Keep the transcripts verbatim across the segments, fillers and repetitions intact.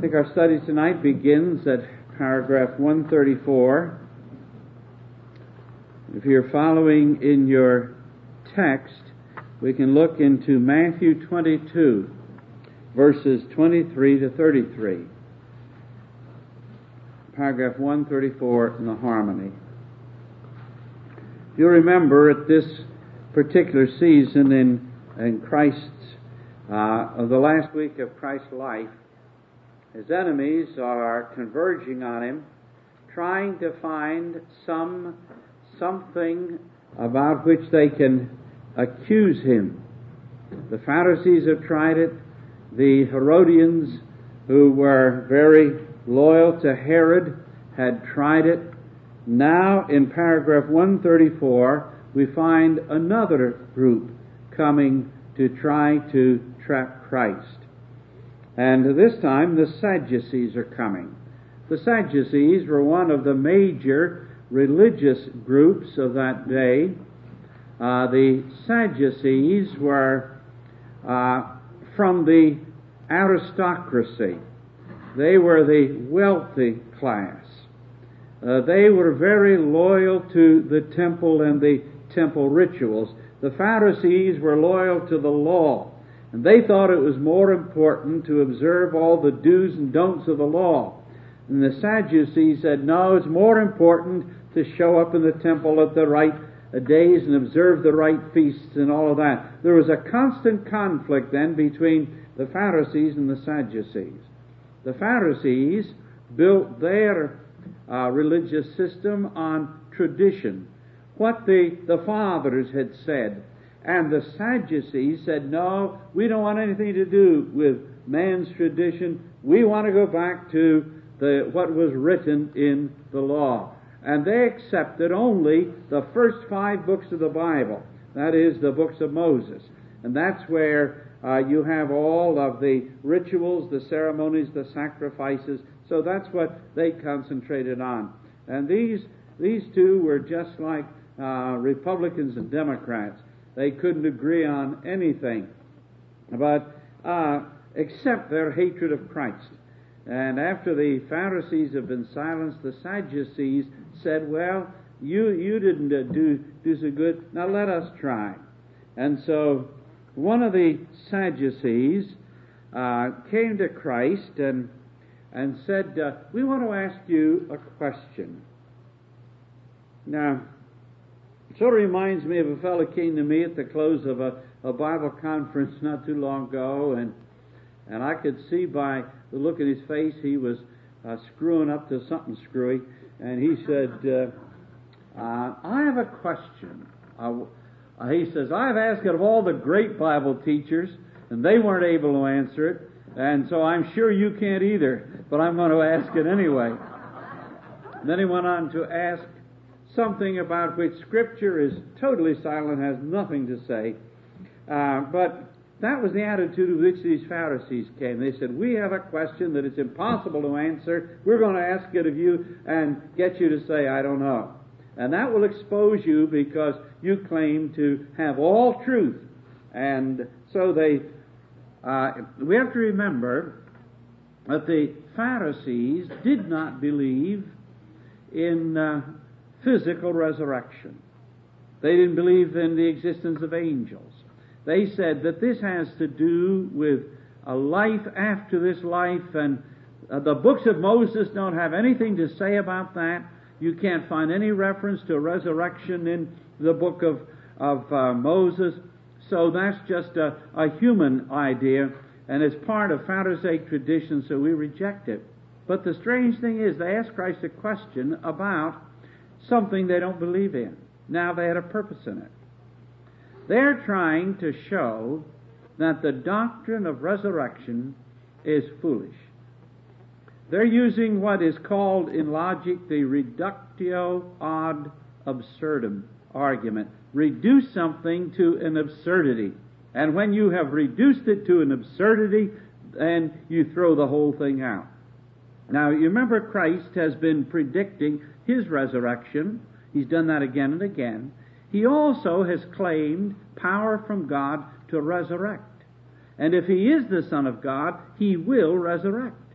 think our study tonight begins at paragraph one thirty-four. If you're following in your text, we can look into Matthew twenty-two, verses twenty-three to thirty-three. Paragraph one thirty-four in the Harmony. You'll remember at this particular season in, in Christ's, uh, of the last week of Christ's life, his enemies are converging on him, trying to find some something about which they can accuse him. The Pharisees have tried it. The Herodians, who were very loyal to Herod, had tried it. Now, in paragraph one thirty-four, we find another group coming to try to trap Christ. And this time, the Sadducees are coming. The Sadducees were one of the major religious groups of that day. Uh, the Sadducees were uh, from the aristocracy. They were the wealthy class. Uh, they were very loyal to the temple and the temple rituals. The Pharisees were loyal to the law, and they thought it was more important to observe all the do's and don'ts of the law. And the Sadducees said, no, it's more important to show up in the temple at the right days and observe the right feasts and all of that. There was a constant conflict then between the Pharisees and the Sadducees. The Pharisees built their uh, religious system on tradition, what the, the fathers had said. And the Sadducees said, no, we don't want anything to do with man's tradition. We want to go back to the what was written in the law. And they accepted only the first five books of the Bible. That is, the books of Moses. And that's where uh, you have all of the rituals, the ceremonies, the sacrifices. So that's what they concentrated on. And these these two were just like uh, Republicans and Democrats. They couldn't agree on anything, but uh, except their hatred of Christ. And after the Pharisees have been silenced, the Sadducees said, well, you you didn't uh, do, do so good, now let us try. And so one of the Sadducees uh, came to Christ and, and said, uh, we want to ask you a question. Now, it sort of reminds me of a fellow who came to me at the close of a, a Bible conference not too long ago, and and I could see by the look in his face he was uh, screwing up to something screwy. And he said, uh, uh, I have a question. Uh, uh, he says, I've asked it of all the great Bible teachers, and they weren't able to answer it, and so I'm sure you can't either, but I'm going to ask it anyway. And then he went on to ask something about which Scripture is totally silent, has nothing to say, uh, but that was the attitude with which these Pharisees came. They said, we have a question that it's impossible to answer. We're going to ask it of you and get you to say, I don't know. And that will expose you because you claim to have all truth. And so they, uh, we have to remember that the Pharisees did not believe in uh, physical resurrection. They didn't believe in the existence of angels. They said that this has to do with a life after this life, and uh, the books of Moses don't have anything to say about that. You can't find any reference to a resurrection in the book of, of uh, Moses. So that's just a, a human idea, and it's part of Pharisaic tradition, so we reject it. But the strange thing is, they asked Christ a question about something they don't believe in. Now, they had a purpose in it. They're trying to show that the doctrine of resurrection is foolish. They're using what is called in logic the reductio ad absurdum argument. Reduce something to an absurdity. And when you have reduced it to an absurdity, then you throw the whole thing out. Now, you remember Christ has been predicting His resurrection. He's done that again and again. He also has claimed power from God to resurrect. And if He is the Son of God, He will resurrect.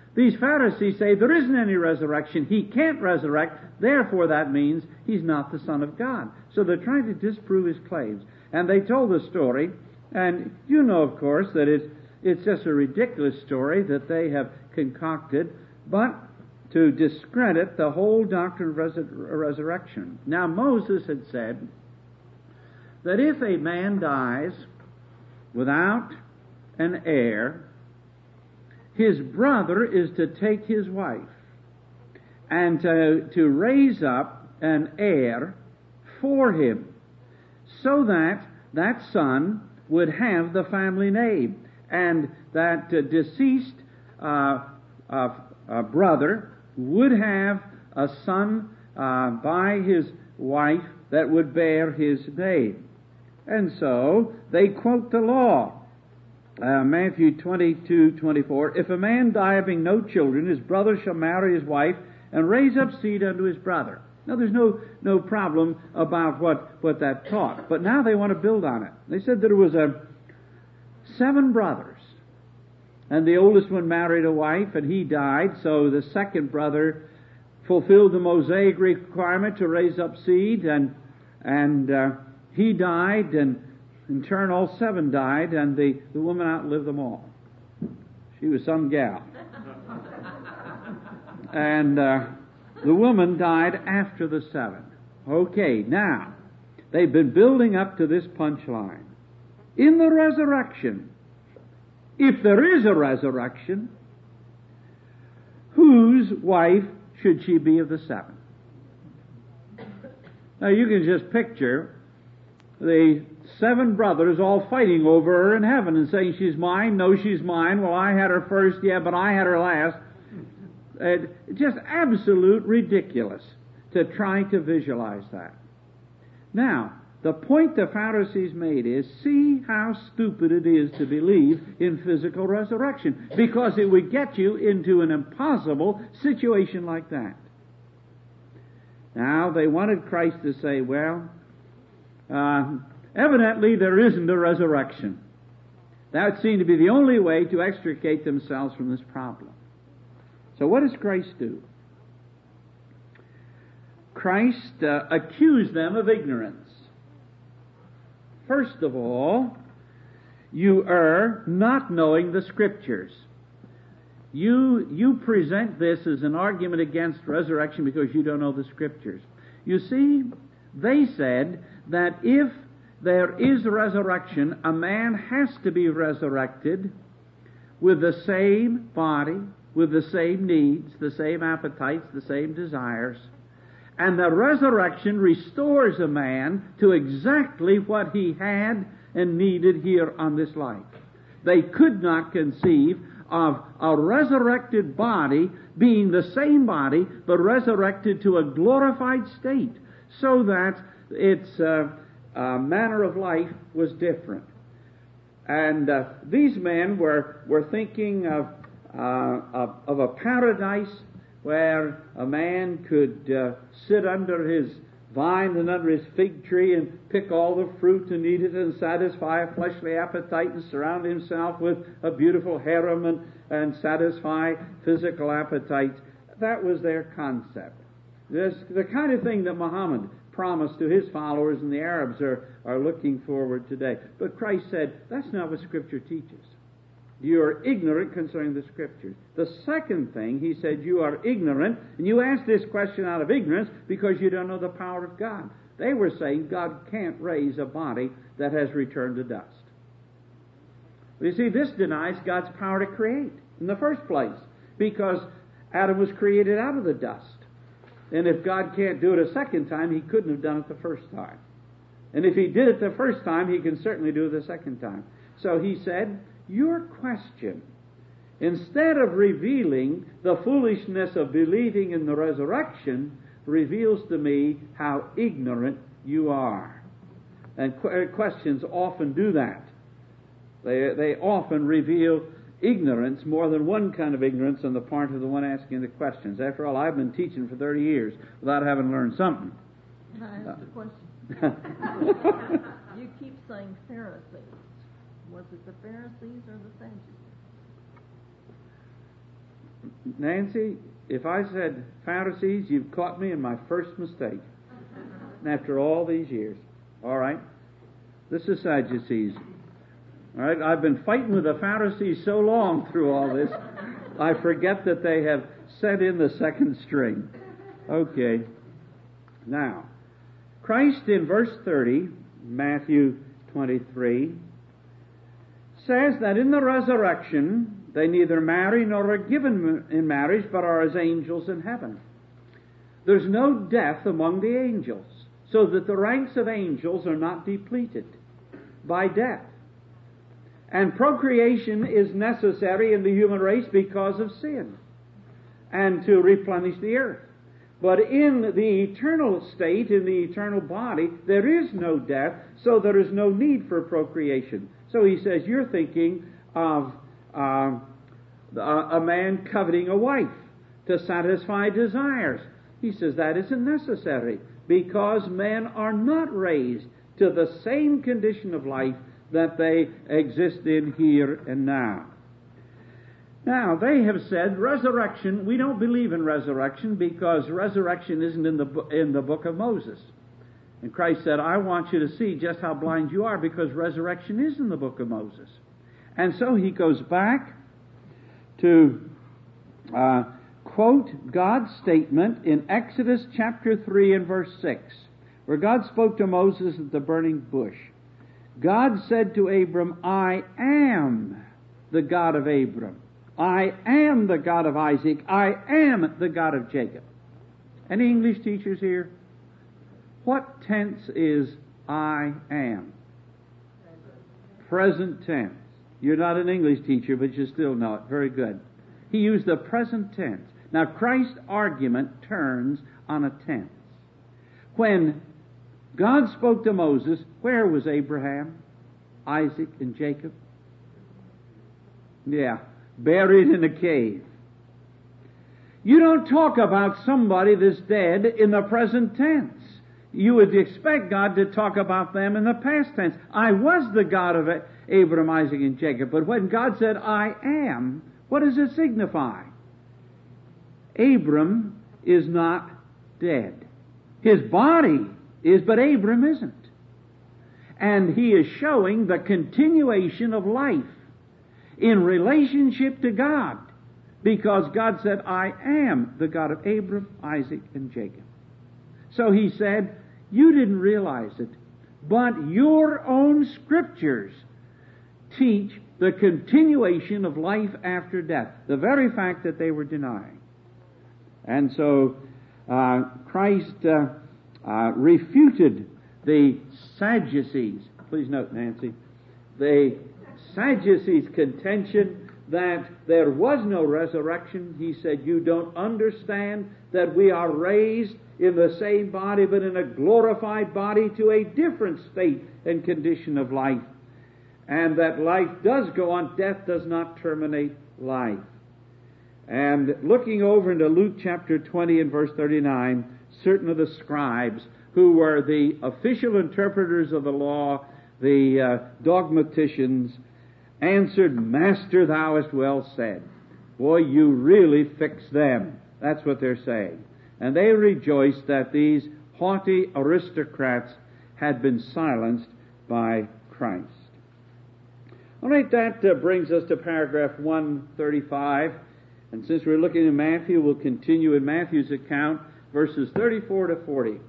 These Pharisees say there isn't any resurrection. He can't resurrect. Therefore, that means he's not the Son of God. So they're trying to disprove his claims. And they told the story, and you know, of course, that it's, it's just a ridiculous story that they have concocted, but to discredit the whole doctrine of resur- resurrection. Now, Moses had said that if a man dies without an heir, his brother is to take his wife and to, to raise up an heir for him, so that that son would have the family name, and that uh, deceased uh, uh, uh, brother would have a son uh, by his wife that would bear his name. And so they quote the law. Uh, Matthew twenty-two twenty-four, if a man die having no children, his brother shall marry his wife and raise up seed unto his brother. Now, there's no no problem about what, what that taught, but now they want to build on it. They said there was a seven brothers, and the oldest one married a wife, and he died, so the second brother fulfilled the Mosaic requirement to raise up seed, and and uh, he died, and in turn all seven died, and the, the woman outlived them all. She was some gal. And uh, the woman died after the seven. Okay, now, they've been building up to this punchline. In the resurrection, if there is a resurrection, whose wife should she be of the seven? Now, you can just picture the seven brothers all fighting over her in heaven and saying, she's mine, no, she's mine, well, I had her first, yeah, but I had her last. Uh, just absolute ridiculous to try to visualize that. Now, the point the Pharisees made is, see how stupid it is to believe in physical resurrection, because it would get you into an impossible situation like that. Now, they wanted Christ to say, well, uh, evidently there isn't a resurrection. That would seem to be the only way to extricate themselves from this problem. So what does Christ do? Christ uh, accused them of ignorance. First of all, you err not knowing the Scriptures. You, you present this as an argument against resurrection because you don't know the Scriptures. You see, they said that if there is resurrection, a man has to be resurrected with the same body, with the same needs, the same appetites, the same desires. And the resurrection restores a man to exactly what he had and needed here on this life. They could not conceive of a resurrected body being the same body, but resurrected to a glorified state, so that its uh, uh, manner of life was different. And uh, these men were, were thinking of, uh, of, of a paradise where a man could uh, sit under his vine and under his fig tree and pick all the fruit and eat it and satisfy a fleshly appetite and surround himself with a beautiful harem and, and satisfy physical appetites. That was their concept. This, the kind of thing that Muhammad promised to his followers and the Arabs are, are looking forward today. But Christ said, that's not what Scripture teaches. You are ignorant concerning the Scriptures. The second thing, he said, you are ignorant, and you ask this question out of ignorance because you don't know the power of God. They were saying God can't raise a body that has returned to dust. You see, this denies God's power to create in the first place, because Adam was created out of the dust. And if God can't do it a second time, he couldn't have done it the first time. And if he did it the first time, he can certainly do it the second time. So he said, your question, instead of revealing the foolishness of believing in the resurrection, reveals to me how ignorant you are. And questions often do that. They, they often reveal ignorance, more than one kind of ignorance on the part of the one asking the questions. After all, I've been teaching for thirty years without having learned something. Can I ask a question? You keep saying Pharisees. Was it the Pharisees or the Sadducees? Nancy, if I said Pharisees, you've caught me in my first mistake. After all these years. All right? This is Sadducees. All right? I've been fighting with the Pharisees so long through all this, I forget that they have set in the second string. Okay. Now, Christ in verse thirty, Matthew twenty-three, says that in the resurrection they neither marry nor are given in marriage, but are as angels in heaven. There's no death among the angels, so that the ranks of angels are not depleted by death. And procreation is necessary in the human race because of sin, and to replenish the earth. But in the eternal state, in the eternal body, there is no death, so there is no need for procreation. So he says, you're thinking of uh, a man coveting a wife to satisfy desires. He says that isn't necessary, because men are not raised to the same condition of life that they exist in here and now. Now, they have said resurrection, we don't believe in resurrection because resurrection isn't in the, in the book of Moses. And Christ said, I want you to see just how blind you are, because resurrection is in the book of Moses. And so he goes back to uh, quote God's statement in Exodus chapter three and verse six, where God spoke to Moses at the burning bush. God said to Abram, I am the God of Abram. I am the God of Isaac. I am the God of Jacob. Any English teachers here? What tense is I am? Present tense. You're not an English teacher, but you still know it. Very good. He used the present tense. Now, Christ's argument turns on a tense. When God spoke to Moses, where was Abraham, Isaac, and Jacob? Yeah. Buried in a cave. You don't talk about somebody that's dead in the present tense. You would expect God to talk about them in the past tense. I was the God of Abraham, Isaac, and Jacob. But when God said, I am, what does it signify? Abram is not dead. His body is, but Abram isn't. And he is showing the continuation of life in relationship to God, because God said, I am the God of Abraham, Isaac, and Jacob. So he said, you didn't realize it, but your own scriptures teach the continuation of life after death, the very fact that they were denying. And so uh, Christ uh, uh, refuted the Sadducees. Please note, Nancy, the Sadducees' contention that there was no resurrection. He said, you don't understand that we are raised in the same body, but in a glorified body to a different state and condition of life. And that life does go on. Death does not terminate life. And looking over into Luke chapter twenty and verse thirty-nine, certain of the scribes who were the official interpreters of the law, the uh, dogmaticians, answered, Master, thou hast well said. Boy, you really fixed them. That's what they're saying. And they rejoiced that these haughty aristocrats had been silenced by Christ. All right, that uh, brings us to paragraph one thirty-five. And since we're looking at Matthew, we'll continue in Matthew's account, verses thirty-four to forty.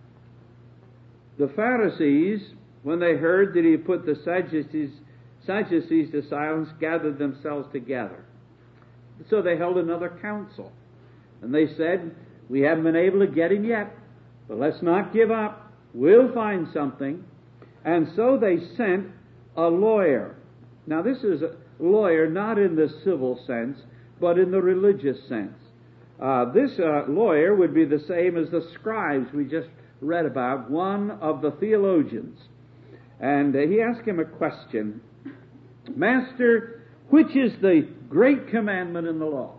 The Pharisees, when they heard that he had put the Sadducees Sadducees to silence, gathered themselves together. So they held another council. And they said, we haven't been able to get him yet, but let's not give up. We'll find something. And so they sent a lawyer. Now this is a lawyer not in the civil sense, but in the religious sense. Uh, this uh, lawyer would be the same as the scribes we just read about, one of the theologians. And uh, he asked him a question. Master, which is the great commandment in the law?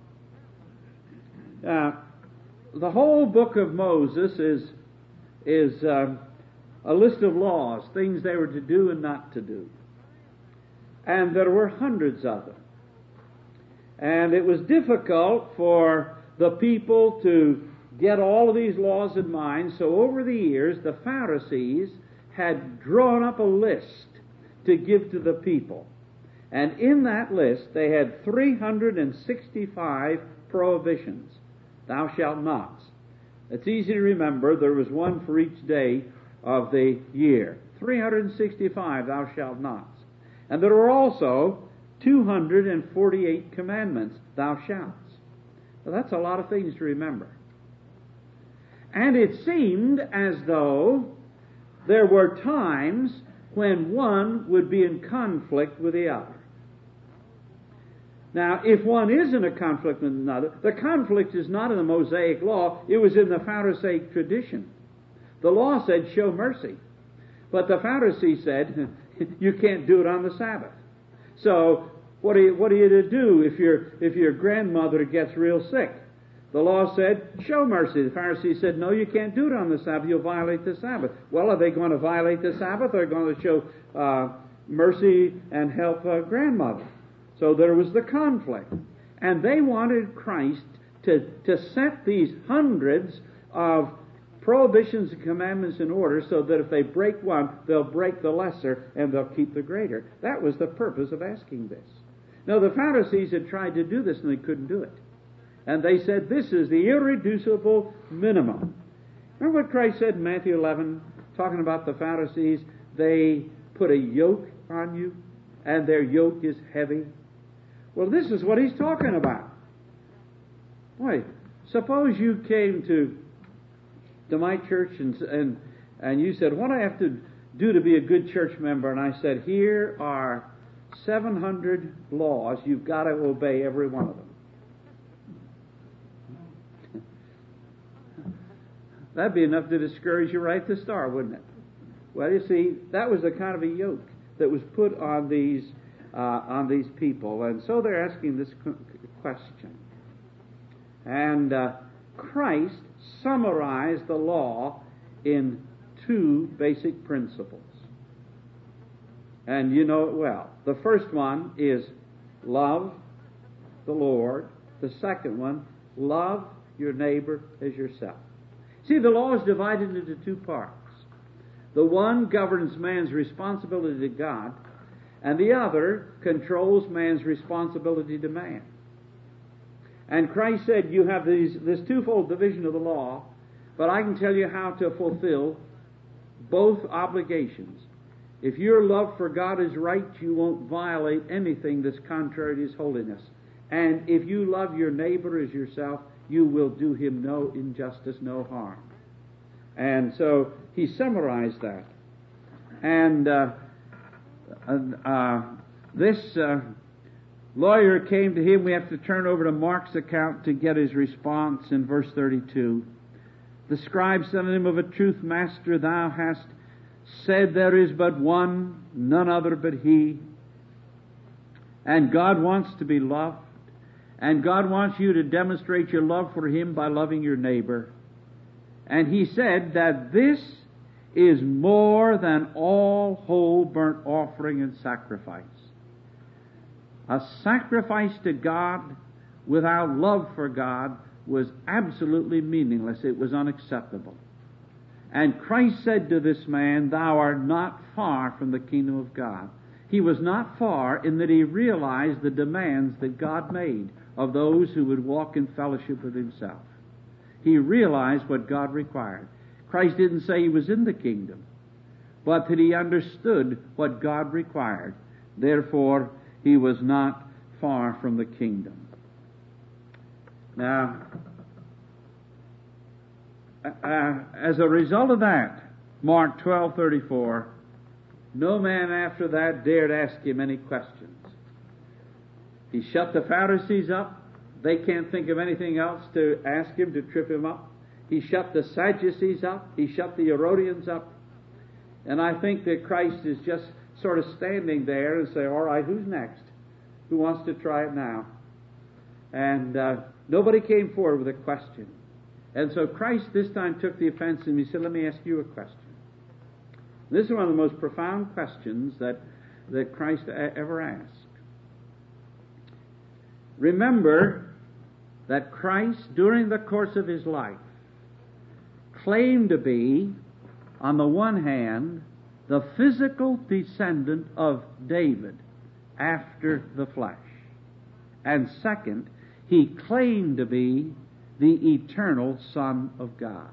Uh, the whole book of Moses is, is uh, a list of laws, things they were to do and not to do. And there were hundreds of them. And it was difficult for the people to get all of these laws in mind. So over the years, the Pharisees had drawn up a list to give to the people. And in that list, they had three hundred sixty-five prohibitions. Thou shalt nots. It's easy to remember. There was one for each day of the year. three hundred sixty-five thou shalt nots. And there were also two hundred forty-eight commandments, thou shalt. Well, that's a lot of things to remember. And it seemed as though there were times when one would be in conflict with the other. Now, if one is in a conflict with another, the conflict is not in the Mosaic law, it was in the Pharisaic tradition. The law said, show mercy. But the Pharisee said, you can't do it on the Sabbath. So, what are you, what are you to do if your, if your grandmother gets real sick? The law said, show mercy. The Pharisee said, no, you can't do it on the Sabbath. You'll violate the Sabbath. Well, are they going to violate the Sabbath or are they going to show uh, mercy and help uh, grandmother? So there was the conflict. And they wanted Christ to, to set these hundreds of prohibitions and commandments in order so that if they break one, they'll break the lesser and they'll keep the greater. That was the purpose of asking this. Now, the Pharisees had tried to do this and they couldn't do it. And they said, this is the irreducible minimum. Remember what Christ said in Matthew eleven, talking about the Pharisees? They put a yoke on you, and their yoke is heavy. Well, this is what he's talking about. Boy, suppose you came to to my church and and and you said, what do I have to do to be a good church member? And I said, here are seven hundred laws. You've got to obey every one of them. That'd be enough to discourage you right at the start, wouldn't it? Well, you see, that was the kind of a yoke that was put on these uh, on these people, and so they're asking this question. And uh, Christ summarized the law in two basic principles, and you know it well. The first one is love the Lord. The second one, love your neighbor as yourself. See, the law is divided into two parts. The one governs man's responsibility to God, and the other controls man's responsibility to man. And Christ said, you have these, this twofold division of the law, but I can tell you how to fulfill both obligations. If your love for God is right, you won't violate anything that's contrary to His holiness. And if you love your neighbor as yourself, you will do him no injustice, no harm. And so he summarized that. And uh, uh, this uh, lawyer came to him. We have to turn over to Mark's account to get his response in verse thirty-two. The scribe said unto him, of a truth, Master, thou hast said there is but one, none other but He. And God wants to be loved. And God wants you to demonstrate your love for Him by loving your neighbor. And he said that this is more than all whole burnt offering and sacrifice. A sacrifice to God without love for God was absolutely meaningless. It was unacceptable. And Christ said to this man, thou art not far from the kingdom of God. He was not far in that he realized the demands that God made of those who would walk in fellowship with Himself. He realized what God required. Christ didn't say he was in the kingdom, but that he understood what God required. Therefore, he was not far from the kingdom. Now, uh, as a result of that, Mark twelve thirty-four, no man after that dared ask him any questions. He shut the Pharisees up. They can't think of anything else to ask him to trip him up. He shut the Sadducees up. He shut the Herodians up. And I think that Christ is just sort of standing there and say, all right, who's next? Who wants to try it now? And uh, nobody came forward with a question. And so Christ this time took the offense and he said, let me ask you a question. This is one of the most profound questions that, that Christ ever asked. remember that Christ, during the course of his life, claimed to be, on the one hand, the physical descendant of David after the flesh. And second, he claimed to be the eternal Son of God.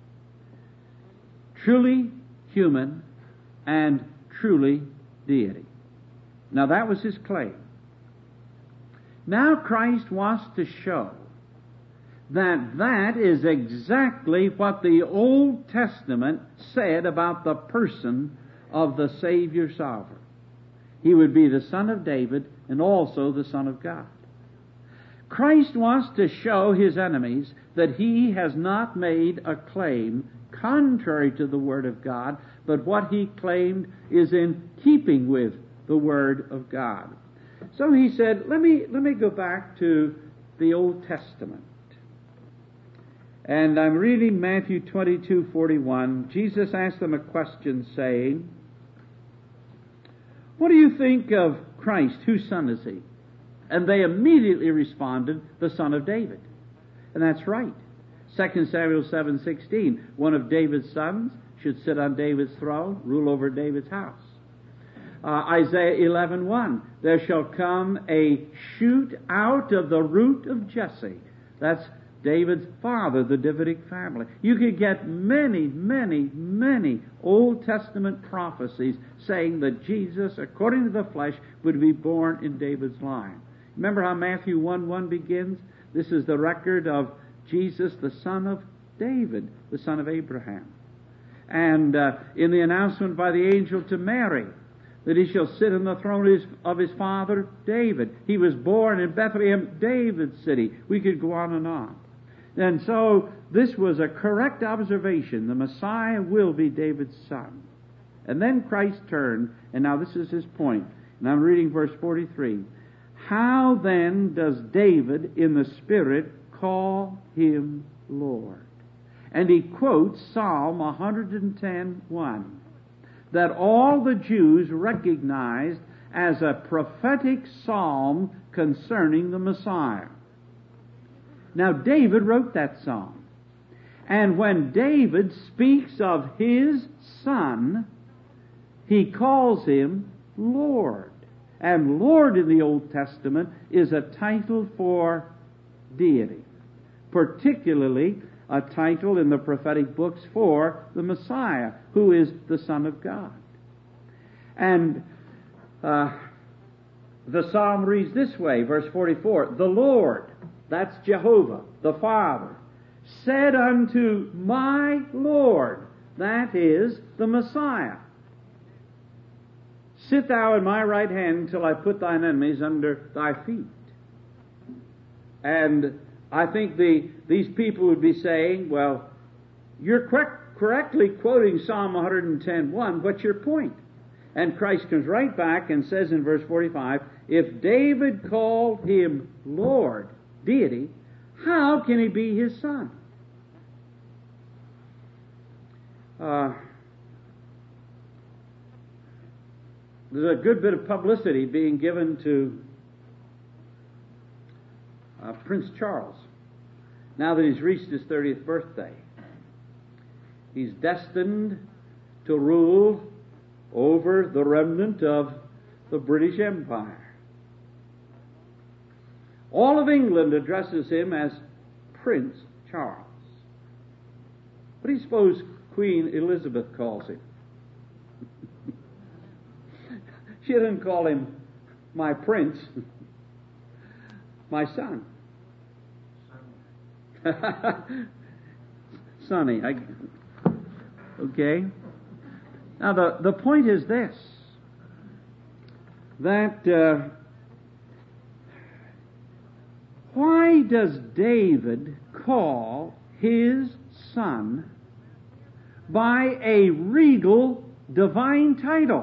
Truly human and truly deity. Now that was his claim. Now Christ wants to show that that is exactly what the Old Testament said about the person of the Savior Sovereign. He would be the Son of David and also the Son of God. Christ wants to show his enemies that he has not made a claim contrary to the Word of God, but what he claimed is in keeping with the Word of God. So he said, let me, let me go back to the Old Testament. And I'm reading Matthew twenty-two forty-one. Jesus asked them a question saying, what do you think of Christ? Whose son is he? And they immediately responded, the Son of David. And that's right. Second Samuel seven sixteen, one of David's sons should sit on David's throne, rule over David's house. Uh, Isaiah eleven one, there shall come a shoot out of the root of Jesse. That's David's father, the Davidic family. You could get many, many, many Old Testament prophecies saying that Jesus, according to the flesh, would be born in David's line. Remember how Matthew one one begins? This is the record of Jesus, the son of David, the son of Abraham. And uh, in the announcement by the angel to Mary, that he shall sit on the throne of his, of his father David. He was born in Bethlehem, David's city. We could go on and on. And so this was a correct observation. The Messiah will be David's son. And then Christ turned, and now this is his point. And I'm reading verse forty-three. How then does David in the Spirit call him Lord? And he quotes Psalm one ten one, that all the Jews recognized as a prophetic psalm concerning the Messiah. Now, David wrote that psalm. And when David speaks of his son, he calls him Lord. And Lord in the Old Testament is a title for deity, particularly a title in the prophetic books for the Messiah, who is the Son of God. And uh, the psalm reads this way, verse forty-four, the Lord, that's Jehovah, the Father, said unto my Lord, that is the Messiah, sit thou in my right hand until I put thine enemies under thy feet. And I think the these people would be saying, well, you're correct, correctly quoting Psalm one ten one, what's your point? And Christ comes right back and says in verse forty-five, if David called him Lord, deity, how can he be his son? Uh, there's a good bit of publicity being given to uh, Prince Charles. Now that he's reached his thirtieth birthday, he's destined to rule over the remnant of the British Empire. All of England addresses him as Prince Charles. What do you suppose Queen Elizabeth calls him? She didn't call him my prince, my son. Sonny. I, okay. Now the, the point is this, that uh, why does David call his son by a regal divine title?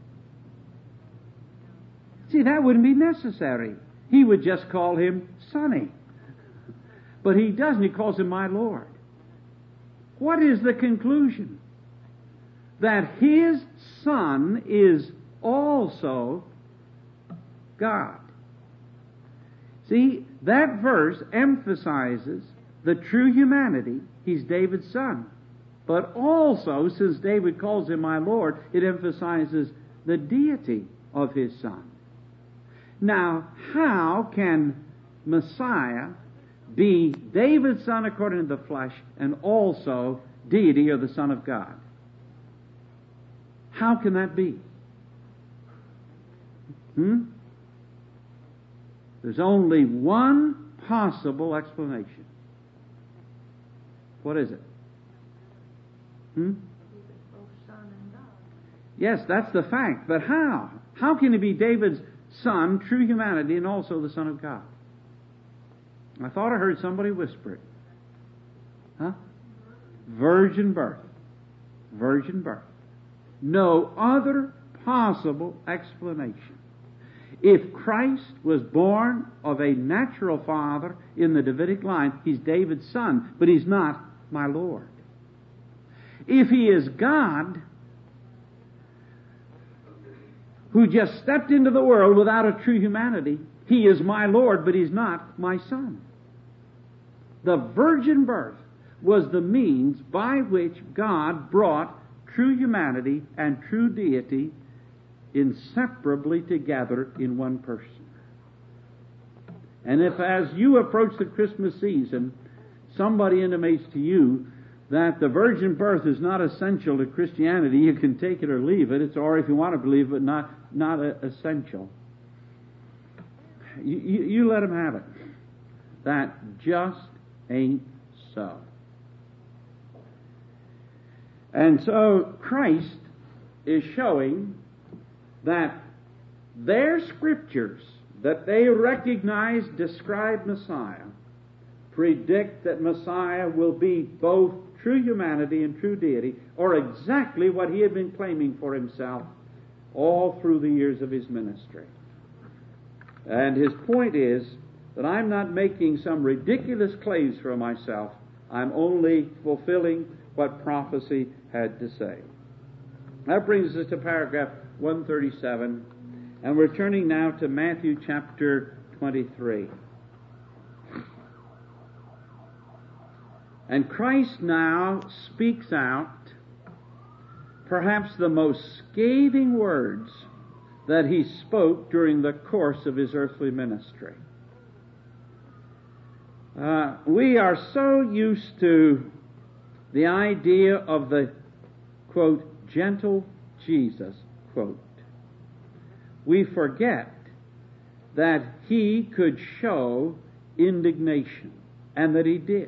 See, that wouldn't be necessary. He would just call him Sonny. But he doesn't. He calls him my Lord. What is the conclusion? That his son is also God. See, that verse emphasizes the true humanity. He's David's son. But also, since David calls him my Lord, it emphasizes the deity of his son. Now, how can Messiah be David's son according to the flesh and also deity or the Son of God? How can that be? Hmm? There's only one possible explanation. What is it? Hmm? Yes, that's the fact. But how? How can he be David's son, true humanity, and also the Son of God? I thought I heard somebody whisper it. Huh? Virgin birth. Virgin birth. No other possible explanation. If Christ was born of a natural father in the Davidic line, he's David's son, but he's not my Lord. If he is God, who just stepped into the world without a true humanity, he is my Lord, but he's not my son. The virgin birth was the means by which God brought true humanity and true deity inseparably together in one person. And if, as you approach the Christmas season, somebody intimates to you that the virgin birth is not essential to Christianity, you can take it or leave it. It's, or if you want to believe it, not not a, essential. You, you, you let them have it. That just ain't so. And so Christ is showing that their scriptures that they recognize describe Messiah predict that Messiah will be both true humanity and true deity, or exactly what he had been claiming for himself all through the years of his ministry. And his point is that I'm not making some ridiculous claims for myself. I'm only fulfilling what prophecy had to say. That brings us to paragraph one thirty-seven, and we're turning now to Matthew chapter twenty-three. And Christ now speaks out perhaps the most scathing words that he spoke during the course of his earthly ministry. Uh, we are so used to the idea of the, quote, gentle Jesus, quote. We forget that he could show indignation, and that he did.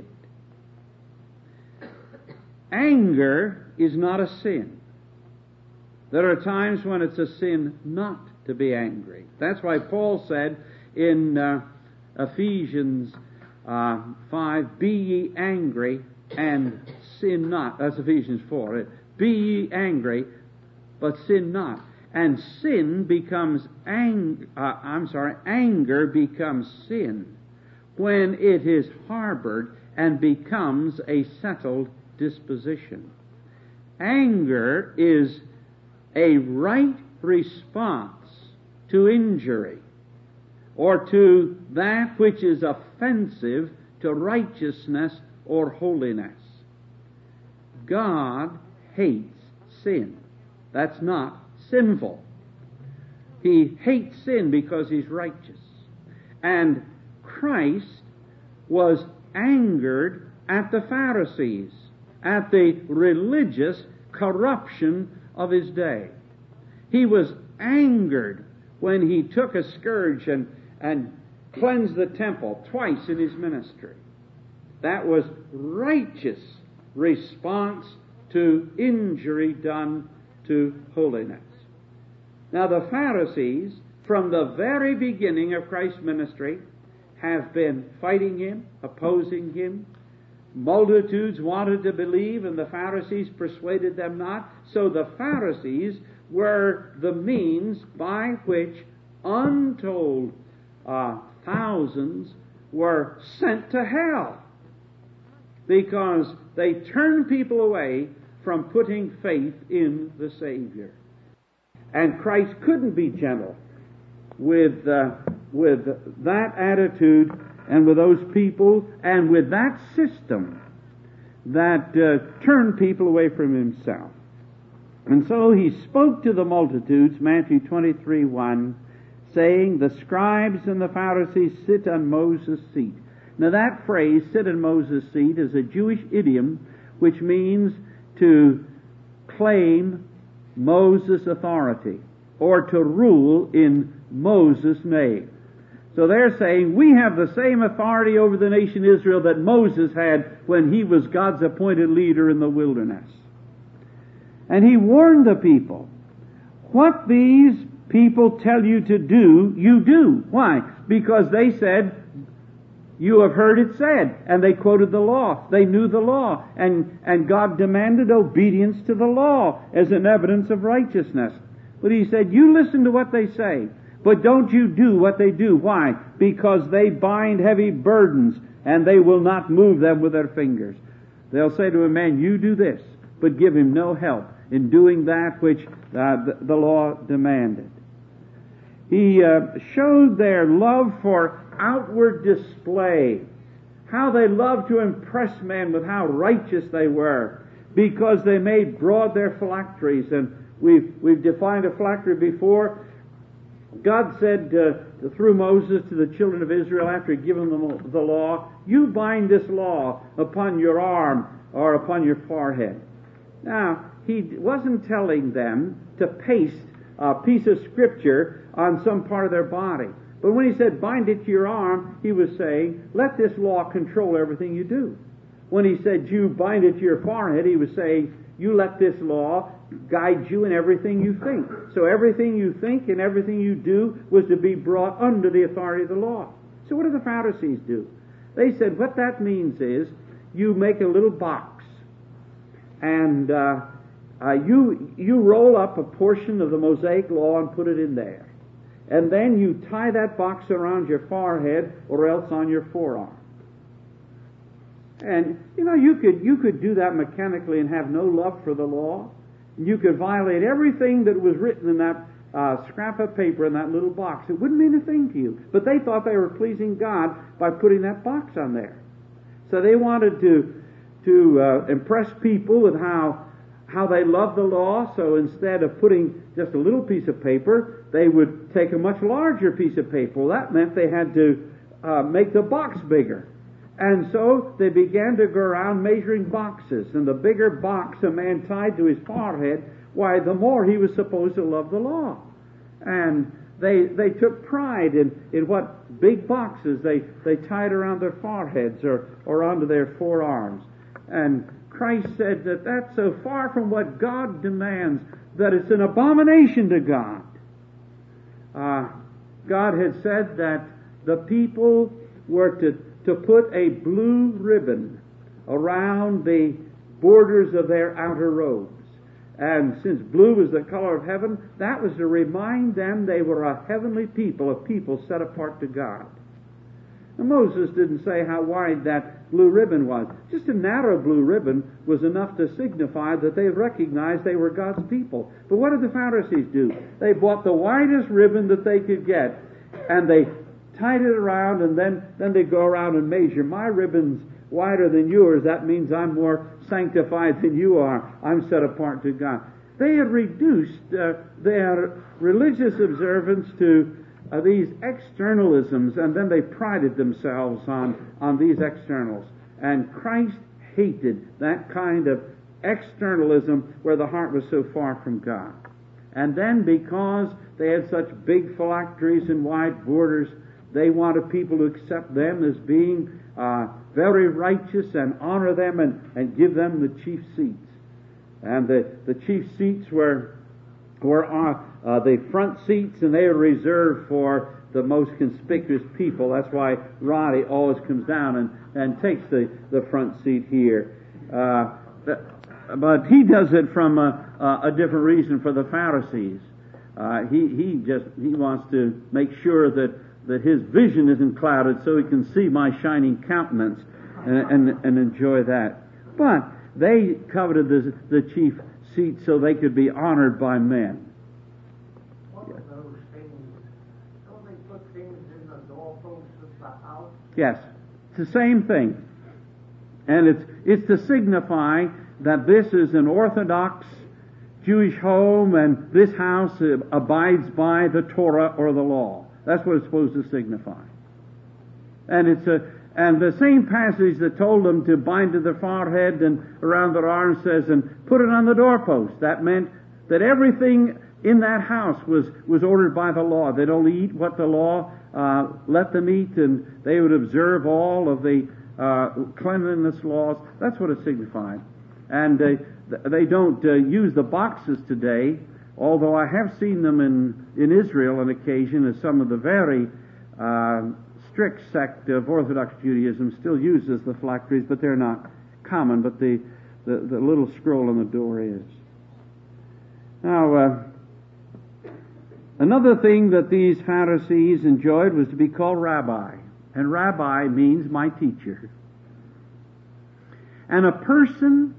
Anger is not a sin. There are times when it's a sin not to be angry. That's why Paul said in uh, Ephesians uh, five, be ye angry and sin not. That's Ephesians four. Be ye angry, but sin not. And sin becomes ang- uh, I'm sorry, anger becomes sin when it is harbored and becomes a settled disposition. Anger is a right response to injury or to that which is offensive to righteousness or holiness. God hates sin. That's not sinful. He hates sin because he's righteous. And Christ was angered at the Pharisees, at the religious corruption of his day. He was angered when he took a scourge and, and cleansed the temple twice in his ministry. That was righteous response to injury done to holiness. Now the Pharisees, from the very beginning of Christ's ministry, have been fighting him, opposing him. Multitudes wanted to believe, and the Pharisees persuaded them not. So the Pharisees were the means by which untold uh, thousands were sent to hell, because they turned people away from putting faith in the Savior. And Christ couldn't be gentle with uh, with that attitude and with those people and with that system that uh, turned people away from himself. And so he spoke to the multitudes, Matthew twenty-three one, saying, the scribes and the Pharisees sit on Moses' seat. Now that phrase, sit on Moses' seat, is a Jewish idiom which means to claim Moses' authority or to rule in Moses' name. So they're saying, we have the same authority over the nation Israel that Moses had when he was God's appointed leader in the wilderness. And he warned the people, what these people tell you to do, you do. Why? Because they said, you have heard it said. And they quoted the law. They knew the law. And, and God demanded obedience to the law as an evidence of righteousness. But he said, you listen to what they say, but don't you do what they do. Why? Because they bind heavy burdens, and they will not move them with their fingers. They'll say to a man, you do this, but give him no help in doing that which uh, the, the law demanded. He uh, showed their love for outward display, how they loved to impress men with how righteous they were, because they made broad their phylacteries. And we've we've defined a phylactery before. God said uh, through Moses to the children of Israel after he'd given them the law, you bind this law upon your arm or upon your forehead. Now, he wasn't telling them to paste a piece of scripture on some part of their body. But when he said bind it to your arm, he was saying, let this law control everything you do. When he said you bind it to your forehead, he was saying, you let this law guide you in everything you think. So everything you think and everything you do was to be brought under the authority of the law. So what did the Pharisees do? They said, what that means is, you make a little box, and uh, uh, you you roll up a portion of the Mosaic law and put it in there. And then you tie that box around your forehead or else on your forearm. And, you know, you could you could do that mechanically and have no love for the law. You could violate everything that was written in that uh, scrap of paper in that little box. It wouldn't mean a thing to you. But they thought they were pleasing God by putting that box on there. So they wanted to to uh, impress people with how how they loved the law. So instead of putting just a little piece of paper, they would take a much larger piece of paper. Well, that meant they had to uh, make the box bigger. And so they began to go around measuring boxes. And the bigger box a man tied to his forehead, why, the more he was supposed to love the law. And they they took pride in, in what big boxes they, they tied around their foreheads or, or onto their forearms. And Christ said that that's so far from what God demands that it's an abomination to God. Uh, God had said that the people were to to put a blue ribbon around the borders of their outer robes. And since blue was the color of heaven, that was to remind them they were a heavenly people, a people set apart to God. Now, Moses didn't say how wide that blue ribbon was. Just a narrow blue ribbon was enough to signify that they recognized they were God's people. But what did the Pharisees do? They bought the widest ribbon that they could get, and they tied it around, and then, then they go around and measure. My ribbon's wider than yours. That means I'm more sanctified than you are. I'm set apart to God. They had reduced uh, their religious observance to uh, these externalisms, and then they prided themselves on, on these externals. And Christ hated that kind of externalism where the heart was so far from God. And then because they had such big phylacteries and wide borders, they wanted people to accept them as being uh, very righteous and honor them and, and give them the chief seats. And the, the chief seats were were uh, uh, the front seats, and they are reserved for the most conspicuous people. That's why Roddy always comes down and, and takes the, the front seat here. Uh, but he does it from a, a different reason for the Pharisees. Uh, he, he just he wants to make sure that that his vision isn't clouded so he can see my shining countenance and, and, and enjoy that. But they coveted the, the chief seat so they could be honored by men. What are those things? Don't they put things in Yes, it's the same thing. And it's it's to signify that this is an Orthodox Jewish home and this house abides by the Torah or the law. That's what it's supposed to signify. And it's a and the same passage that told them to bind to their forehead and around their arms says, and put it on the doorpost. That meant that everything in that house was, was ordered by the law. They'd only eat what the law uh, let them eat, and they would observe all of the uh, cleanliness laws. That's what it signified. And uh, they don't uh, use the boxes today, although I have seen them in, in Israel on occasion, as some of the very uh, strict sect of Orthodox Judaism still uses the phylacteries, but they're not common, but the, the, the little scroll on the door is. Now, uh, another thing that these Pharisees enjoyed was to be called rabbi. And rabbi means my teacher. And a person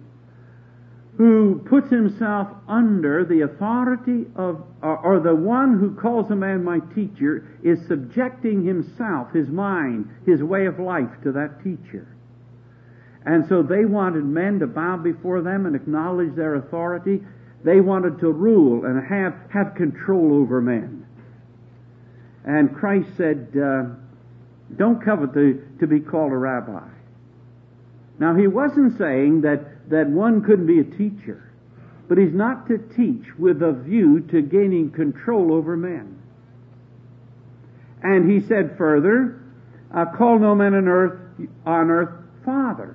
who puts himself under the authority of, or, or the one who calls a man my teacher, is subjecting himself, his mind, his way of life to that teacher. And so they wanted men to bow before them and acknowledge their authority. They wanted to rule and have, have control over men. And Christ said, uh, don't covet to, to be called a rabbi. Now, he wasn't saying that, that one couldn't be a teacher, but he's not to teach with a view to gaining control over men. And he said further, uh, call no man on earth, on earth Father.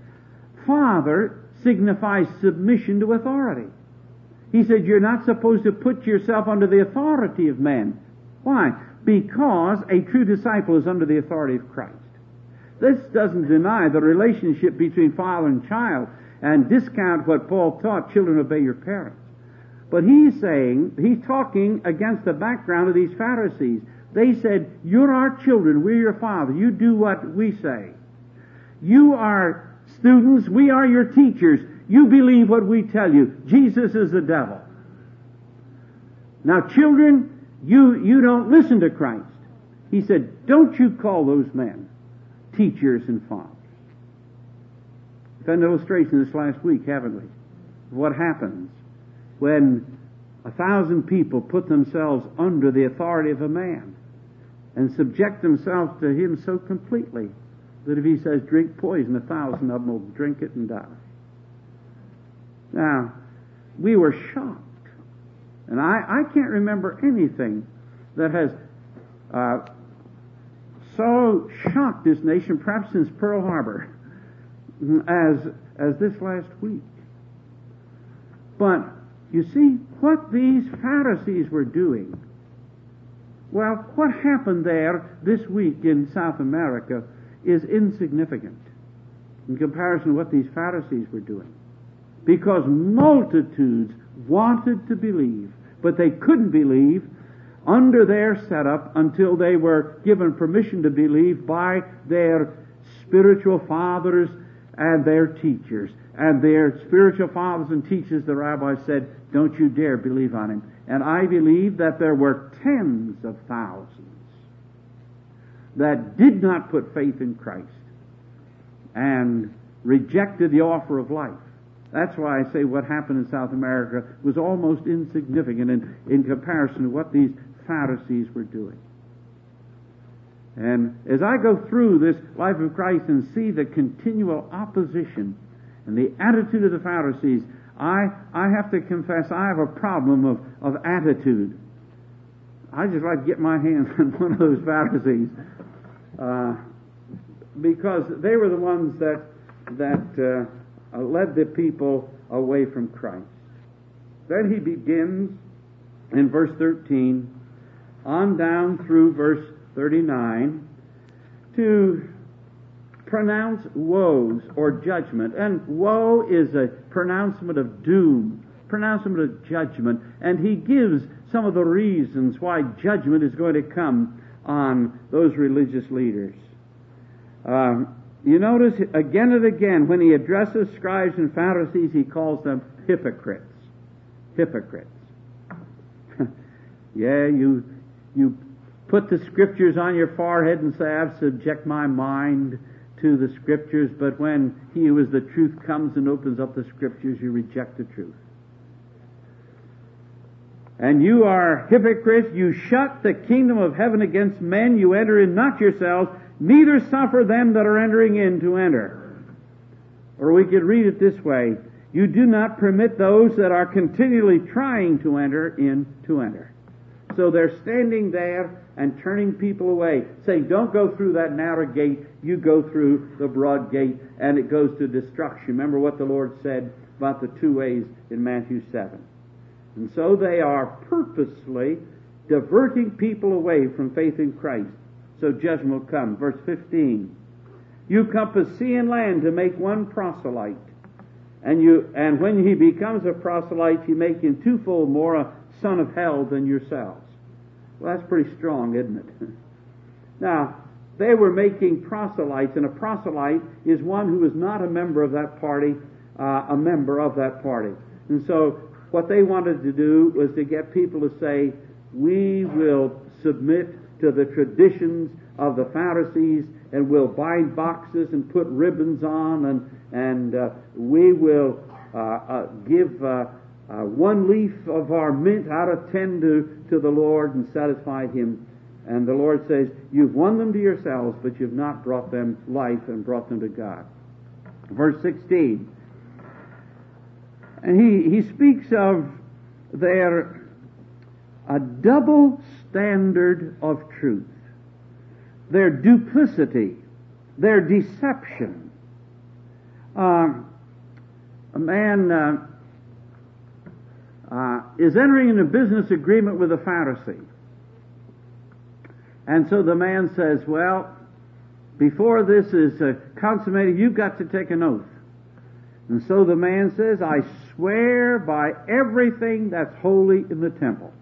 Father signifies submission to authority. He said you're not supposed to put yourself under the authority of men. Why? Because a true disciple is under the authority of Christ. This doesn't deny the relationship between father and child and discount what Paul taught, children obey your parents. But he's saying, he's talking against the background of these Pharisees. They said, you're our children, we're your father, you do what we say. You are students, we are your teachers, you believe what we tell you. Jesus is the devil. Now children, you, you don't listen to Christ. He said, don't you call those men teachers and fathers. We've had an illustration this last week, haven't we? Of what happens when a thousand people put themselves under the authority of a man and subject themselves to him so completely that if he says drink poison, a thousand of them will drink it and die. Now, we were shocked. And I, I can't remember anything that has uh, so shocked this nation, perhaps since Pearl Harbor, as, as this last week. But, you see, what these Pharisees were doing, well, what happened there this week in South America is insignificant in comparison to what these Pharisees were doing. Because multitudes wanted to believe, but they couldn't believe under their setup until they were given permission to believe by their spiritual fathers and their teachers. And their spiritual fathers and teachers, the rabbis said, don't you dare believe on him. And I believe that there were tens of thousands that did not put faith in Christ and rejected the offer of life. That's why I say what happened in South America was almost insignificant in, in comparison to what these Pharisees were doing. And as I go through this life of Christ and see the continual opposition and the attitude of the Pharisees, I, I have to confess I have a problem of, of attitude. I just like to get my hands on one of those Pharisees uh, because they were the ones that that uh, led the people away from Christ. Then he begins in verse thirteen on down through verse thirty-nine to pronounce woes or judgment. And woe is a pronouncement of doom, pronouncement of judgment. And he gives some of the reasons why judgment is going to come on those religious leaders. Um, you notice again and again when he addresses scribes and Pharisees, he calls them hypocrites. Hypocrites. Yeah, you you put the Scriptures on your forehead and say, "I've subject my mind to the Scriptures," but when He who is the truth comes and opens up the Scriptures, you reject the truth. "And you are hypocrites, you shut the kingdom of heaven against men, you enter in not yourselves, neither suffer them that are entering in to enter." Or we could read it this way, "You do not permit those that are continually trying to enter in to enter." So they're standing there and turning people away, saying, "Don't go through that narrow gate, you go through the broad gate," and it goes to destruction. Remember what the Lord said about the two ways in Matthew seven. And so they are purposely diverting people away from faith in Christ. So judgment will come. Verse fifteen. "You compass sea and land to make one proselyte. And you, and when he becomes a proselyte, you make him twofold more a son of hell than yourselves." Well, that's pretty strong, isn't it? Now, they were making proselytes, and a proselyte is one who is not a member of that party, uh, a member of that party. And so what they wanted to do was to get people to say, "We will submit to the traditions of the Pharisees, and we'll bind boxes and put ribbons on, and and uh, we will uh, uh, give uh, uh, one leaf of our mint out of ten to, to the Lord and satisfy Him." And the Lord says, "You've won them to yourselves, but you've not brought them life and brought them to God." Verse sixteen. And he, he speaks of their a double standard of truth, their duplicity, their deception. Uh, a man uh, uh, is entering in a business agreement with a Pharisee. And so the man says, "Well, before this is uh, consummated, you've got to take an oath." And so the man says, "I swear by everything that's holy in the temple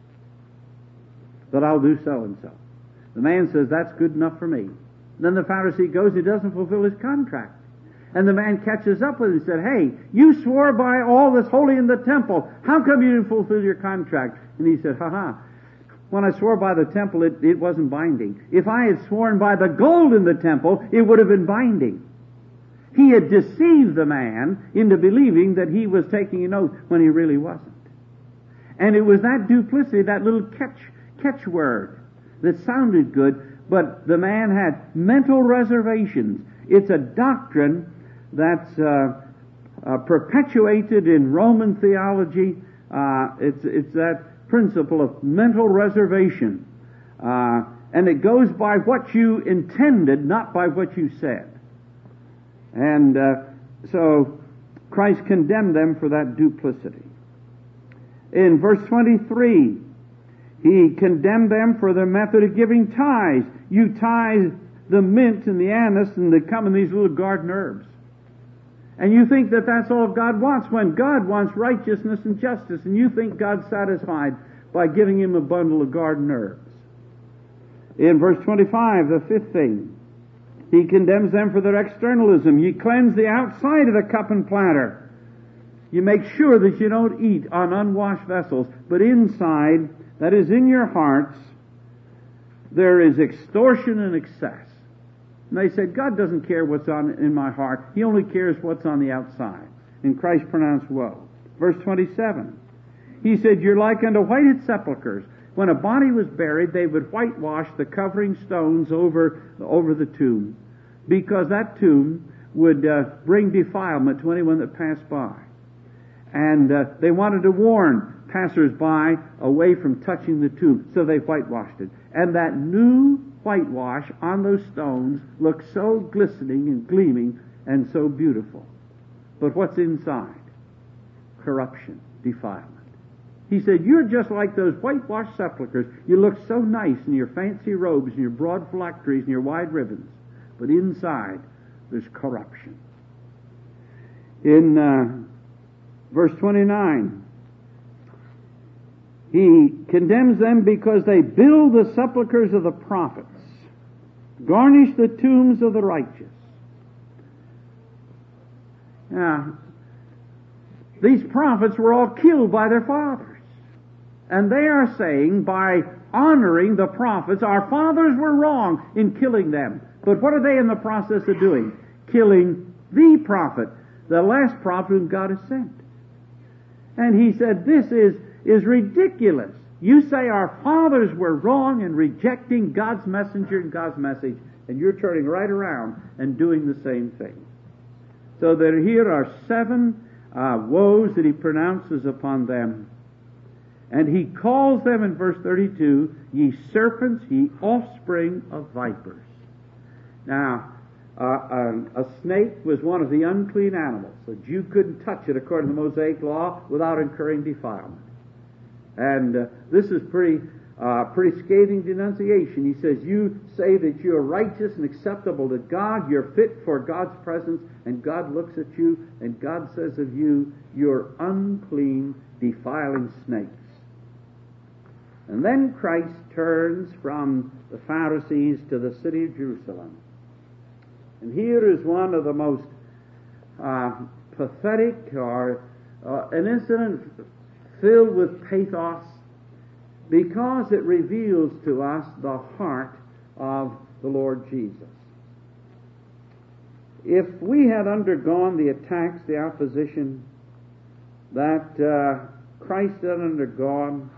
that I'll do so and so." The man says, "That's good enough for me." Then the Pharisee goes, he doesn't fulfill his contract. And the man catches up with him and said, "Hey, you swore by all that's holy in the temple. How come you didn't fulfill your contract?" And he said, "Ha ha. When I swore by the temple, it, it wasn't binding. If I had sworn by the gold in the temple, it would have been binding." He had deceived the man into believing that he was taking an oath when he really wasn't. And it was that duplicity, that little catch, catch word that sounded good, but the man had mental reservations. It's a doctrine that's uh, uh, perpetuated in Roman theology. Uh, it's, it's that principle of mental reservation. Uh, and it goes by what you intended, not by what you said. And uh, so Christ condemned them for that duplicity. In verse twenty-three, He condemned them for their method of giving tithes. You tithe the mint and the anise, and they come in these little garden herbs. And you think that that's all God wants, when God wants righteousness and justice, and you think God's satisfied by giving Him a bundle of garden herbs. In verse twenty-five, the fifth thing, He condemns them for their externalism. You cleanse the outside of the cup and platter. You make sure that you don't eat on unwashed vessels, but inside, that is in your hearts, there is extortion and excess. And they said, God doesn't care what's on in my heart. He only cares what's on the outside. And Christ pronounced woe. Verse twenty-seven. He said, you're like unto whited sepulchres. When a body was buried, they would whitewash the covering stones over, over the tomb, because that tomb would uh, bring defilement to anyone that passed by. And uh, they wanted to warn passers-by away from touching the tomb, so they whitewashed it. And that new whitewash on those stones looked so glistening and gleaming and so beautiful. But what's inside? Corruption, defilement. He said, you're just like those whitewashed sepulchres. You look so nice in your fancy robes and your broad phylacteries and your wide ribbons. But inside, there's corruption. In uh, verse twenty-nine, He condemns them because they build the sepulchres of the prophets, garnish the tombs of the righteous. Now, these prophets were all killed by their fathers. And they are saying, by honoring the prophets. Our fathers were wrong in killing them. But what are they in the process of doing? Killing the prophet, the last prophet whom God has sent. And he said, this is, is ridiculous. You say our fathers were wrong in rejecting God's messenger and God's message, and you're turning right around and doing the same thing. So that here are seven uh, woes that he pronounces upon them. And he calls them in verse thirty-two, ye serpents, ye offspring of vipers. Now, uh, a, a snake was one of the unclean animals. A Jew couldn't touch it according to the Mosaic law without incurring defilement. And uh, this is pretty uh, pretty scathing denunciation. He says, you say that you're righteous and acceptable to God, you're fit for God's presence, and God looks at you, and God says of you, you're unclean, defiling snakes. And then Christ turns from the Pharisees to the city of Jerusalem. And here is one of the most uh, pathetic, or uh, an incident filled with pathos, because it reveals to us the heart of the Lord Jesus. If we had undergone the attacks, the opposition that uh, Christ had undergone,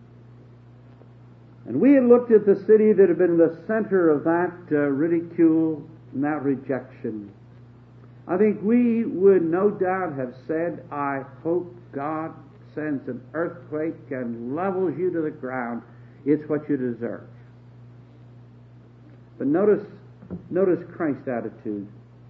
and we had looked at the city that had been the center of that uh, ridicule and that rejection, I think we would no doubt have said, I hope God sends an earthquake and levels you to the ground. It's what you deserve. But notice, notice Christ's attitude.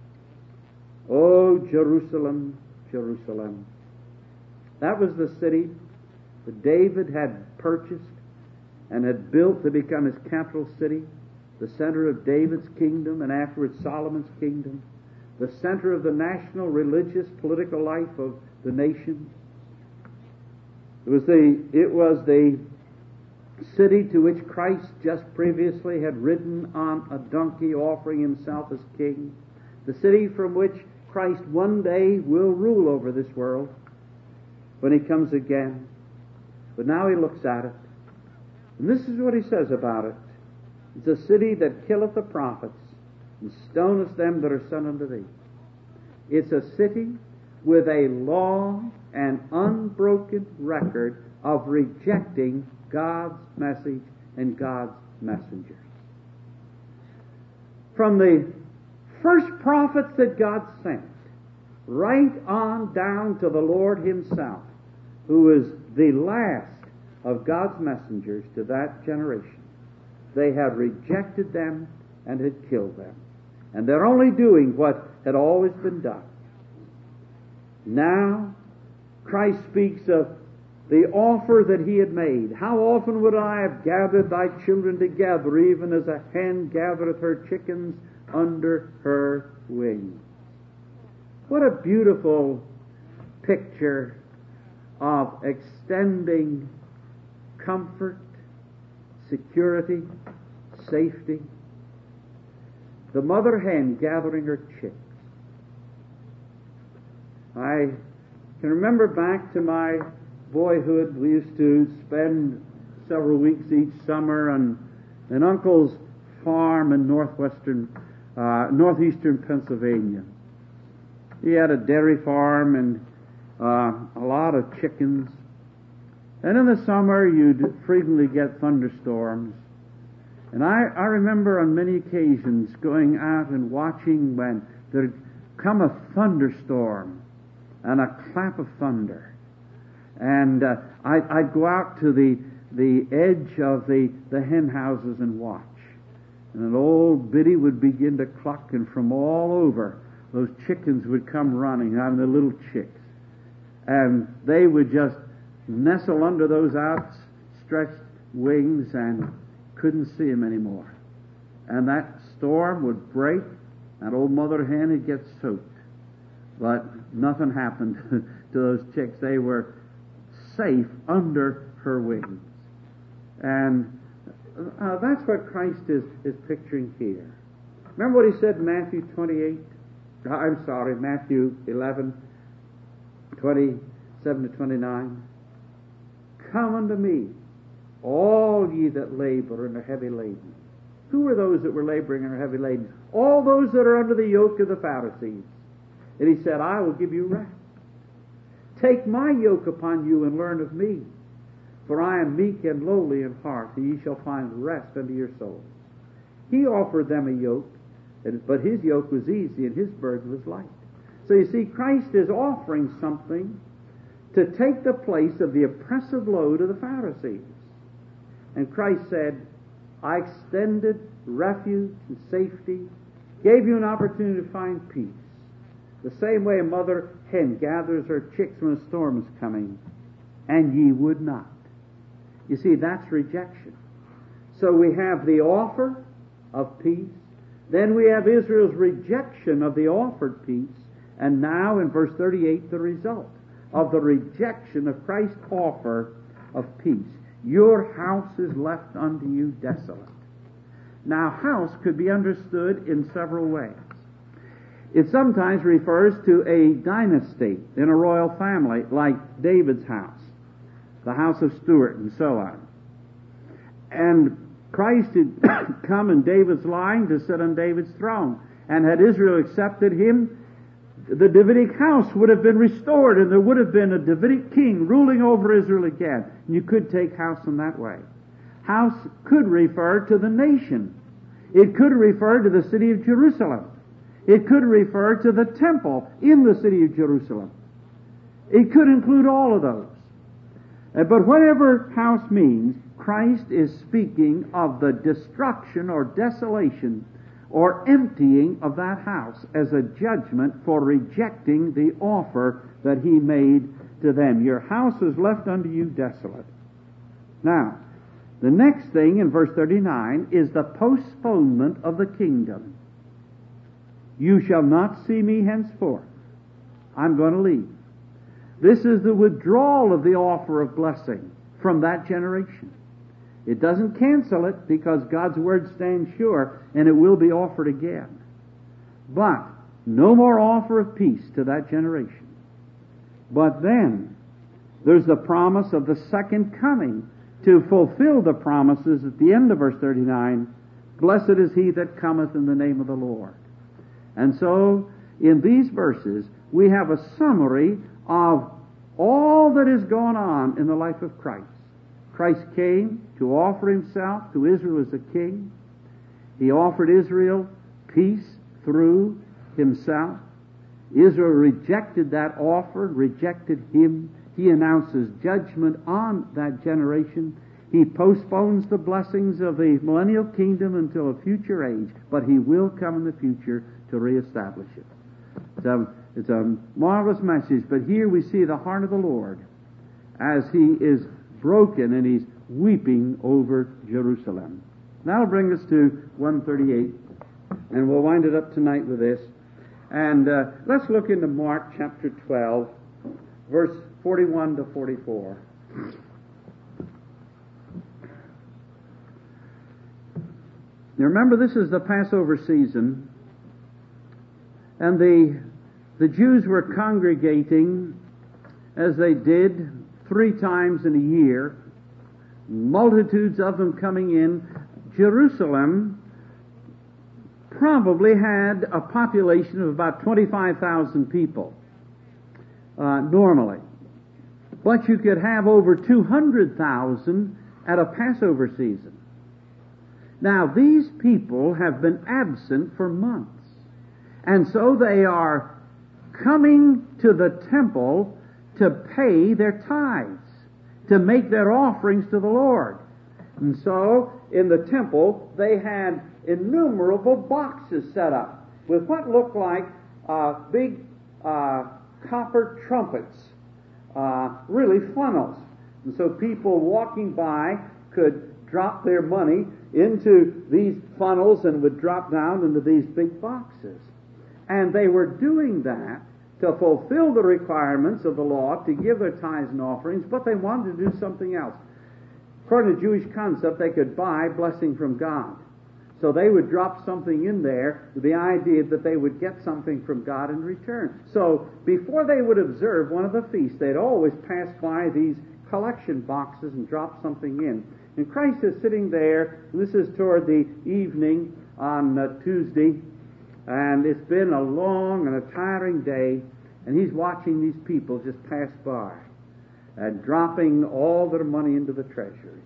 Oh, Jerusalem, Jerusalem. That was the city that David had purchased and had built to become his capital city, the center of David's kingdom and afterwards Solomon's kingdom, the center of the national, religious, political life of the nation. It was the, it was the city to which Christ just previously had ridden on a donkey, offering himself as king, the city from which Christ one day will rule over this world when he comes again. But now he looks at it, and this is what he says about it. It's a city that killeth the prophets and stoneth them that are sent unto thee. It's a city with a long and unbroken record of rejecting God's message and God's messengers. From the first prophets that God sent, right on down to the Lord himself, who is the last of God's messengers to that generation, they had rejected them and had killed them. And they're only doing what had always been done. Now, Christ speaks of the offer that he had made. How often would I have gathered thy children together, even as a hen gathereth her chickens under her wings. What a beautiful picture of extending comfort, security, safety. The mother hen gathering her chicks. I can remember back to my boyhood, we used to spend several weeks each summer on an uncle's farm in northwestern, uh, northeastern Pennsylvania. He had a dairy farm and uh, a lot of chickens. And in the summer, you'd frequently get thunderstorms. And I, I remember on many occasions going out and watching when there'd come a thunderstorm and a clap of thunder. And uh, I, I'd go out to the the edge of the, the hen houses and watch. And an old biddy would begin to cluck, and from all over, those chickens would come running out of the little chicks. And they would just nestle under those outstretched wings and couldn't see them anymore. And that storm would break, that old mother hen would get soaked. But nothing happened to those chicks. They were safe under her wings. And uh, that's what Christ is, is picturing here. Remember what he said in Matthew twenty-eight? I'm sorry, Matthew eleven, twenty-seven to twenty-nine. Come unto me, all ye that labor and are heavy laden. Who were those that were laboring and are heavy laden? All those that are under the yoke of the Pharisees. And he said, I will give you rest. Take my yoke upon you and learn of me. For I am meek and lowly in heart, and ye shall find rest unto your souls. He offered them a yoke, but his yoke was easy and his burden was light. So you see, Christ is offering something to take the place of the oppressive load of the Pharisees. And Christ said, I extended refuge and safety, gave you an opportunity to find peace. The same way a mother hen gathers her chicks when a storm is coming, and ye would not. You see, that's rejection. So we have the offer of peace, then we have Israel's rejection of the offered peace, and now in verse thirty-eight, the result of the rejection of Christ's offer of peace. Your house is left unto you desolate. Now, house could be understood in several ways. It sometimes refers to a dynasty in a royal family, like David's house, the house of Stuart, and so on. And Christ had come in David's line to sit on David's throne. And had Israel accepted him, the Davidic house would have been restored, and there would have been a Davidic king ruling over Israel again. And you could take house in that way. House could refer to the nation. It could refer to the city of Jerusalem. It could refer to the temple in the city of Jerusalem. It could include all of those. Uh, but whatever house means, Christ is speaking of the destruction or desolation or emptying of that house as a judgment for rejecting the offer that he made to them. Your house is left unto you desolate. Now, the next thing in verse thirty-nine is the postponement of the kingdom. You shall not see me henceforth. I'm going to leave. This is the withdrawal of the offer of blessing from that generation. It doesn't cancel it, because God's word stands sure, and it will be offered again. But no more offer of peace to that generation. But then there's the promise of the second coming to fulfill the promises at the end of verse thirty-nine. Blessed is he that cometh in the name of the Lord. And so in these verses we have a summary of all that has gone on in the life of Christ. Christ came to offer himself to Israel as a king. He offered Israel peace through himself. Israel rejected that offer, rejected him. He announces judgment on that generation. He postpones the blessings of the millennial kingdom until a future age, but he will come in the future to reestablish it. It's a, it's a marvelous message, but here we see the heart of the Lord as he is broken and he's weeping over Jerusalem. That'll bring us to one thirty-eight, and we'll wind it up tonight with this. And uh, let's look into Mark chapter twelve, verse forty-one to forty-four. Now remember, this is the Passover season, and the the Jews were congregating as they did three times in a year, multitudes of them coming in. Jerusalem probably had a population of about twenty-five thousand people uh, normally. But you could have over two hundred thousand at a Passover season. Now, these people have been absent for months, and so they are coming to the temple to pay their tithes, to make their offerings to the Lord. And so, in the temple, they had innumerable boxes set up with what looked like uh, big uh, copper trumpets, uh, really funnels. And so people walking by could drop their money into these funnels and would drop down into these big boxes. And they were doing that to fulfill the requirements of the law, to give their tithes and offerings, but they wanted to do something else. According to Jewish concept, they could buy blessing from God. So they would drop something in there with the idea that they would get something from God in return. So before they would observe one of the feasts, they'd always pass by these collection boxes and drop something in. And Christ is sitting there. This is toward the evening on uh, Tuesday, and it's been a long and a tiring day, and he's watching these people just pass by and dropping all their money into the treasury.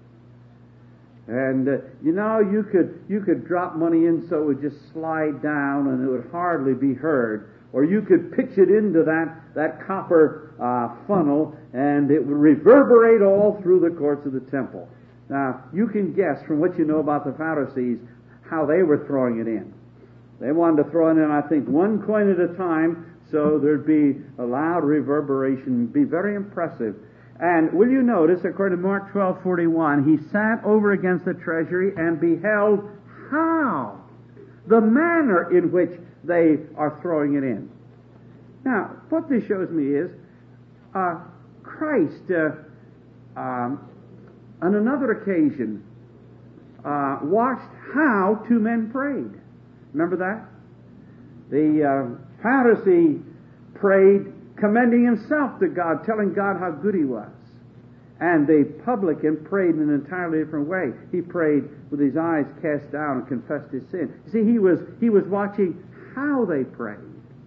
And uh, you know, you could you could drop money in so it would just slide down and it would hardly be heard. Or you could pitch it into that, that copper uh, funnel and it would reverberate all through the courts of the temple. Now, you can guess from what you know about the Pharisees how they were throwing it in. They wanted to throw it in, I think, one coin at a time so there'd be a loud reverberation, be very impressive. And will you notice, according to Mark twelve forty-one, he sat over against the treasury and beheld how, the manner in which they are throwing it in. Now, what this shows me is uh, Christ, uh, um, on another occasion, uh, watched how two men prayed. Remember that? The uh, Pharisee prayed commending himself to God, telling God how good he was. And the publican prayed in an entirely different way. He prayed with his eyes cast down and confessed his sin. See, he was he was watching how they prayed.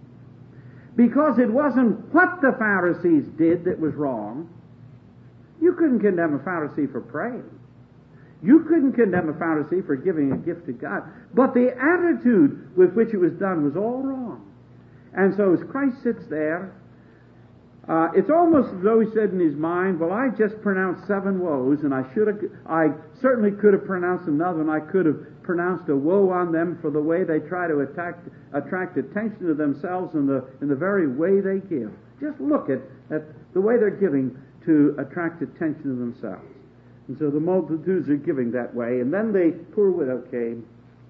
Because it wasn't what the Pharisees did that was wrong. You couldn't condemn a Pharisee for praying. You couldn't condemn a Pharisee for giving a gift to God. But the attitude with which it was done was all wrong. And so as Christ sits there, Uh, it's almost as though he said in his mind, well, I just pronounced seven woes, and I should have, I certainly could have pronounced another, and I could have pronounced a woe on them for the way they try to attack, attract attention to themselves in the in the very way they give. Just look at, at the way they're giving to attract attention to themselves. And so the multitudes are giving that way. And then the poor widow came,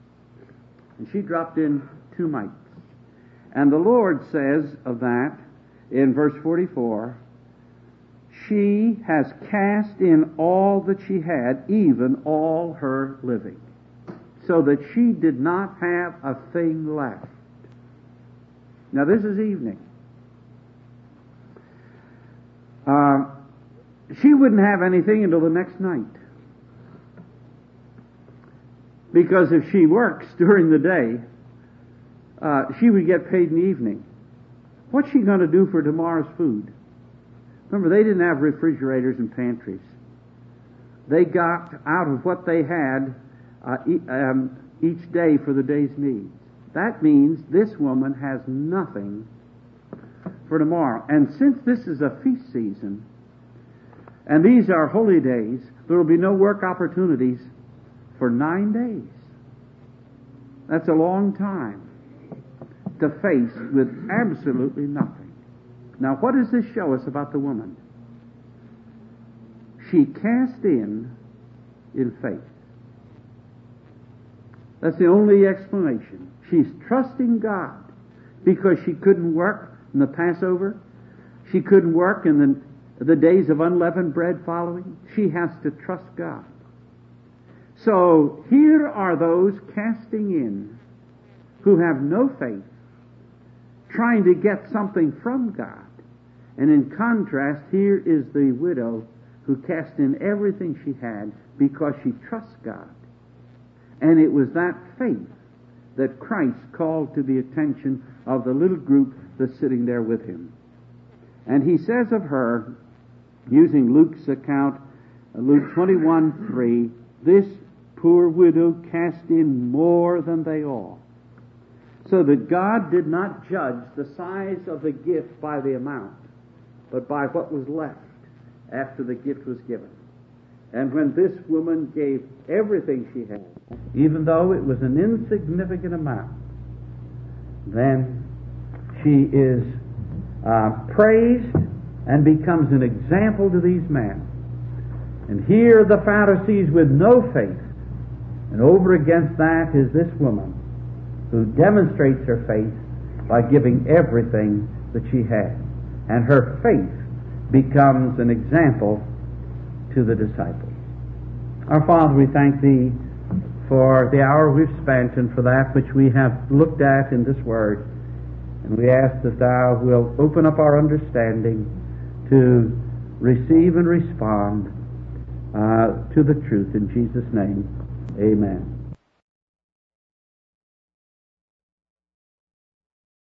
and she dropped in two mites. And the Lord says of that, in verse forty-four, she has cast in all that she had, even all her living, so that she did not have a thing left. Now this is evening. Uh, she wouldn't have anything until the next night. Because if she works during the day, uh, she would get paid in the evening. What's she going to do for tomorrow's food? Remember, they didn't have refrigerators and pantries. They got out of what they had uh, e- um, each day for the day's needs. That means this woman has nothing for tomorrow. And since this is a feast season, and these are holy days, there will be no work opportunities for nine days. That's a long time to face with absolutely nothing. Now, what does this show us about the woman? She cast in in faith. That's the only explanation. She's trusting God because she couldn't work in the Passover. She couldn't work in the, the days of unleavened bread following. She has to trust God. So here are those casting in who have no faith, trying to get something from God. And in contrast, here is the widow who cast in everything she had because she trusts God. And it was that faith that Christ called to the attention of the little group that's sitting there with him. And he says of her, using Luke's account, Luke twenty-one three, this poor widow cast in more than they all. So that God did not judge the size of the gift by the amount, but by what was left after the gift was given. And when this woman gave everything she had, even though it was an insignificant amount, then she is uh, praised and becomes an example to these men. And here the Pharisees with no faith, and over against that is this woman who demonstrates her faith by giving everything that she had. And her faith becomes an example to the disciples. Our Father, we thank Thee for the hour we've spent and for that which we have looked at in this Word. And we ask that Thou wilt open up our understanding to receive and respond uh, to the truth. In Jesus' name, amen.